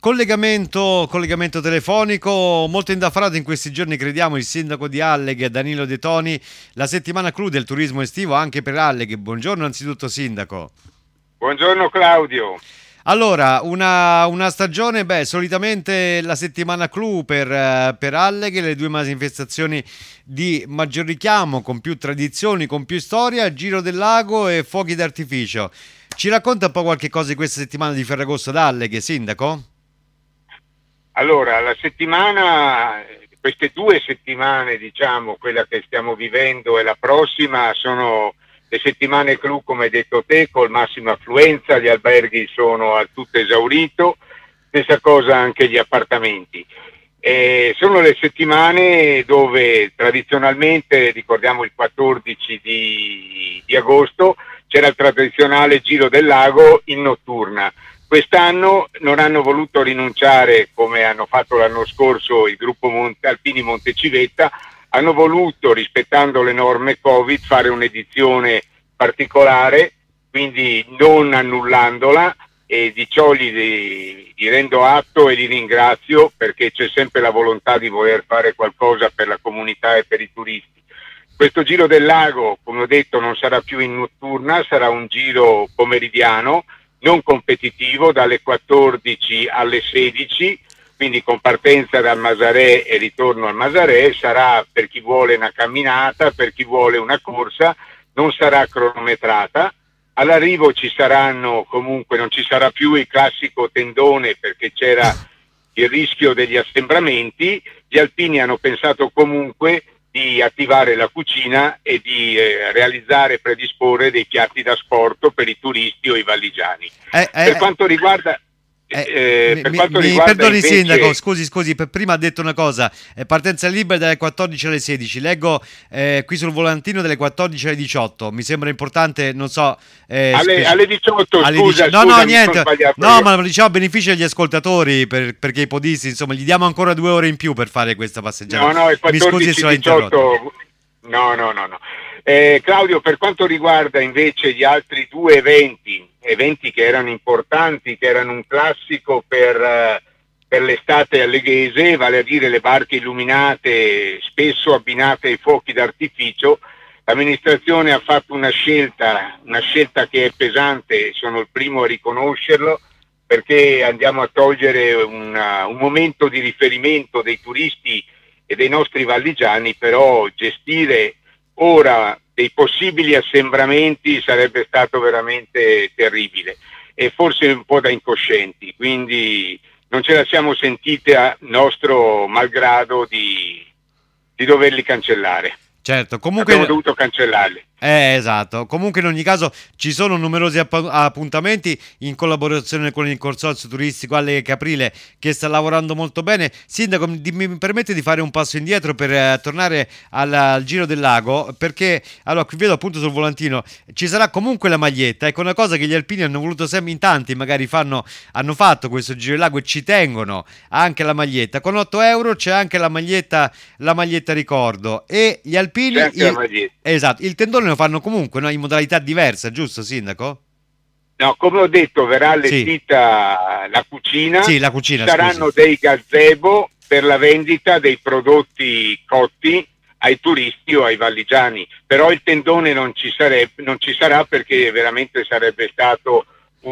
Collegamento telefonico, molto indaffarato in questi giorni, crediamo, il sindaco di Alleghe, Danilo De Toni. La settimana clou del turismo estivo anche per Alleghe. Buongiorno anzitutto sindaco. Buongiorno Claudio. Allora, una stagione, solitamente la settimana clou per Alleghe, le due manifestazioni di maggior richiamo, con più tradizioni, con più storia, Giro del Lago e fuochi d'artificio. Ci racconta un po' qualche cosa di questa settimana di Ferragosto ad Alleghe, sindaco? Allora, queste 2 settimane, diciamo, quella che stiamo vivendo e la prossima, sono le settimane clou, come hai detto te, col massima affluenza, gli alberghi sono al tutto esaurito, stessa cosa anche gli appartamenti. Sono le settimane dove tradizionalmente, ricordiamo il 14 di agosto, c'era il tradizionale Giro del Lago in notturna. Quest'anno non hanno voluto rinunciare, come hanno fatto l'anno scorso il gruppo Alpini Montecivetta, hanno voluto, rispettando le norme Covid, fare un'edizione particolare, quindi non annullandola, e di ciò gli rendo atto e li ringrazio, perché c'è sempre la volontà di voler fare qualcosa per la comunità e per i turisti. Questo Giro del Lago, come ho detto, non sarà più in notturna, sarà un giro pomeridiano, non competitivo, dalle 14 alle 16, quindi con partenza dal Masarè e ritorno al Masarè. Sarà per chi vuole una camminata, per chi vuole una corsa, non sarà cronometrata. All'arrivo ci saranno, comunque non ci sarà più il classico tendone, perché c'era il rischio degli assembramenti. Gli alpini hanno pensato comunque di attivare la cucina e di realizzare e predisporre dei piatti da sport per i turisti o i valligiani. Per quanto riguarda mi perdoni invece... sindaco, scusi, per prima ha detto una cosa, partenza libera dalle 14 alle 16, leggo qui sul volantino dalle 14 alle 18, mi sembra importante, non so... alle 18, alle scusa, no, niente, no, io. ma diciamo beneficio agli ascoltatori, perché i podisti, insomma, gli diamo ancora 2 ore in più per fare questa passeggiata. No, è Mi scusi se l'ho 14-18. interrotto. No. Claudio, per quanto riguarda invece gli altri 2 eventi che erano importanti, che erano un classico per l'estate alleghese, vale a dire le barche illuminate, spesso abbinate ai fuochi d'artificio, l'amministrazione ha fatto una scelta che è pesante, sono il primo a riconoscerlo, perché andiamo a togliere un momento di riferimento dei turisti e dei nostri valligiani, però gestire ora dei possibili assembramenti sarebbe stato veramente terribile e forse un po' da incoscienti, quindi non ce la siamo sentite a nostro malgrado di doverli cancellare. Certo, Abbiamo comunque... dovuto cancellarli. Esatto, comunque in ogni caso ci sono numerosi appuntamenti in collaborazione con il Consorzio Turistico Alleghe Caprile, che sta lavorando molto bene. Sindaco, mi permette di fare un passo indietro per tornare al Giro del Lago, perché allora qui vedo appunto sul volantino ci sarà comunque la maglietta. Ecco, una cosa che gli alpini hanno voluto sempre, in tanti magari hanno fatto questo Giro del Lago e ci tengono anche la maglietta. Con 8 euro c'è anche la maglietta ricordo, e gli alpini... C'è anche la maglietta. Esatto, il tendone lo fanno comunque, no? In modalità diversa, giusto, sindaco? No, come ho detto, verrà Sì, allestita la cucina, sì, la ci cucina, scusi. saranno dei gazebo per la vendita dei prodotti cotti ai turisti o ai valligiani, però il tendone non ci sarà, perché veramente sarebbe stato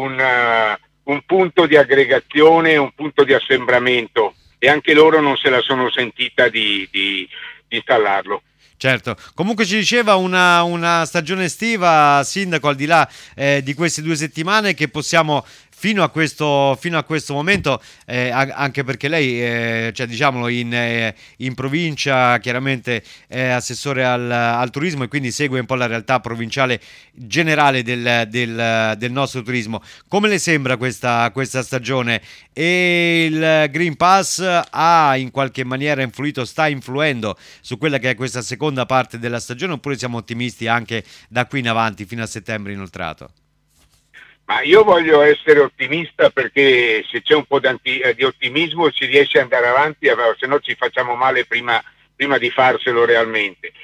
un punto di aggregazione, un punto di assembramento, e anche loro non se la sono sentita di installarlo. Certo, comunque ci diceva una stagione estiva, sindaco, al di là di queste 2 settimane, che possiamo fino a questo momento, anche perché lei, cioè, diciamolo, in provincia chiaramente è assessore al turismo e quindi segue un po' la realtà provinciale generale del nostro turismo. Come le sembra questa stagione? E il Green Pass ha in qualche maniera influito, sta influendo su quella che è questa seconda parte della stagione, oppure siamo ottimisti anche da qui in avanti fino a settembre inoltrato? Ma io voglio essere ottimista, perché se c'è un po' di ottimismo si riesce ad andare avanti, se no ci facciamo male prima di farselo realmente.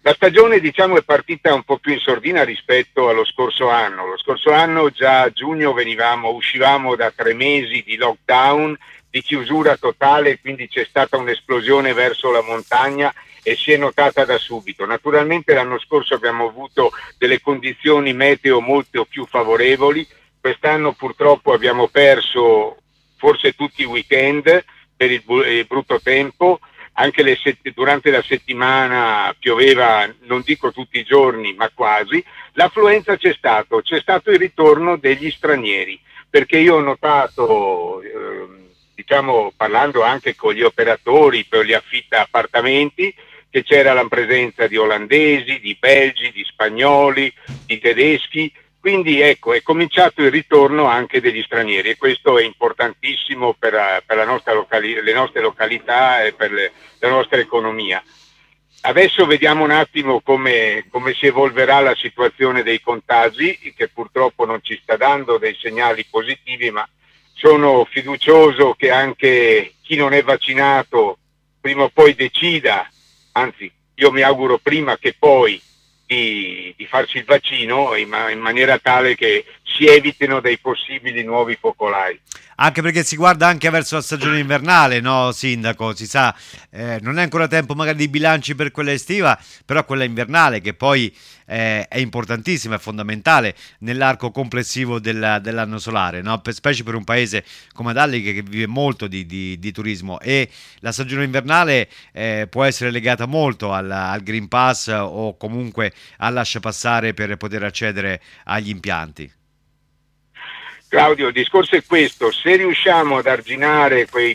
La stagione diciamo è partita un po' più in sordina rispetto allo scorso anno. Lo scorso anno già a giugno uscivamo da 3 mesi di lockdown, di chiusura totale, quindi c'è stata un'esplosione verso la montagna e si è notata da subito. Naturalmente l'anno scorso abbiamo avuto delle condizioni meteo molto più favorevoli, quest'anno purtroppo abbiamo perso forse tutti i weekend per il brutto tempo. Anche durante la settimana pioveva, non dico tutti i giorni, ma quasi. L'affluenza c'è stato il ritorno degli stranieri, perché io ho notato, diciamo parlando anche con gli operatori per gli affitta appartamenti, che c'era la presenza di olandesi, di belgi, di spagnoli, di tedeschi. Quindi ecco, è cominciato il ritorno anche degli stranieri e questo è importantissimo per la nostra le nostre località e per la nostra economia. Adesso vediamo un attimo come si evolverà la situazione dei contagi, che purtroppo non ci sta dando dei segnali positivi, ma sono fiducioso che anche chi non è vaccinato prima o poi decida, anzi io mi auguro prima che poi, di farsi il vaccino in maniera tale che si evitino dei possibili nuovi focolai. Anche perché si guarda anche verso la stagione invernale, no, Sindaco? Si sa, non è ancora tempo magari di bilanci per quella estiva, però quella invernale che poi è importantissima, è fondamentale nell'arco complessivo dell'anno solare, no? Specie per un paese come Dalli che vive molto di turismo, e la stagione invernale può essere legata molto al Green Pass o comunque al lasciapassare per poter accedere agli impianti. Claudio, il discorso è questo: se riusciamo ad arginare quel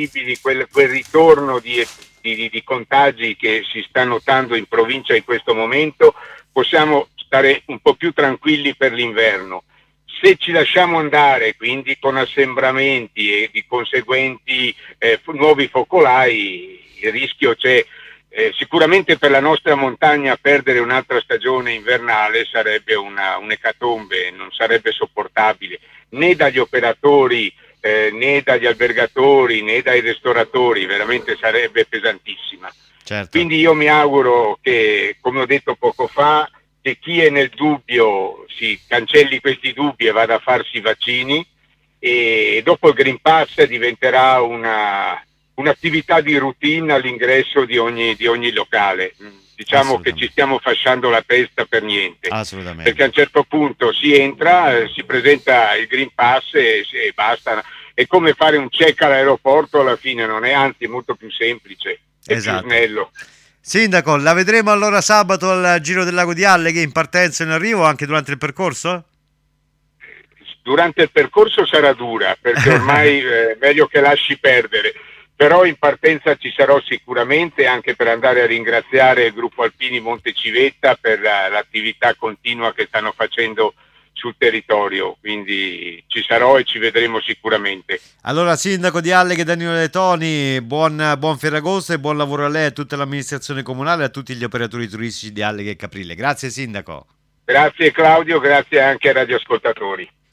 ritorno di contagi che si sta notando in provincia in questo momento, possiamo stare un po' più tranquilli per l'inverno. Se ci lasciamo andare, quindi con assembramenti e di conseguenti nuovi focolai, il rischio c'è. Sicuramente per la nostra montagna perdere un'altra stagione invernale sarebbe un'ecatombe, non sarebbe sopportabile né dagli operatori, né dagli albergatori, né dai ristoratori, veramente sarebbe pesantissima. Certo. Quindi io mi auguro che, come ho detto poco fa, che chi è nel dubbio si cancelli questi dubbi e vada a farsi i vaccini, e dopo il Green Pass diventerà un'attività di routine all'ingresso di ogni locale. Diciamo che ci stiamo fasciando la testa per niente. Assolutamente. Perché a un certo punto si entra, si presenta il Green Pass e basta. È come fare un check all'aeroporto alla fine, non è, anzi, molto più semplice, è più snello. Sindaco, la vedremo allora sabato al Giro del Lago di Alleghe, in partenza e in arrivo, anche durante il percorso? Durante il percorso sarà dura, perché ormai è meglio che lasci perdere. Però in partenza ci sarò sicuramente, anche per andare a ringraziare il gruppo Alpini Montecivetta per l'attività continua che stanno facendo sul territorio, quindi ci sarò e ci vedremo sicuramente. Allora, Sindaco di Alleghe Danilo Letoni, buon Ferragosto e buon lavoro a lei, a tutta l'amministrazione comunale e a tutti gli operatori turistici di Alleghe e Caprile. Grazie Sindaco. Grazie Claudio, grazie anche ai radioascoltatori.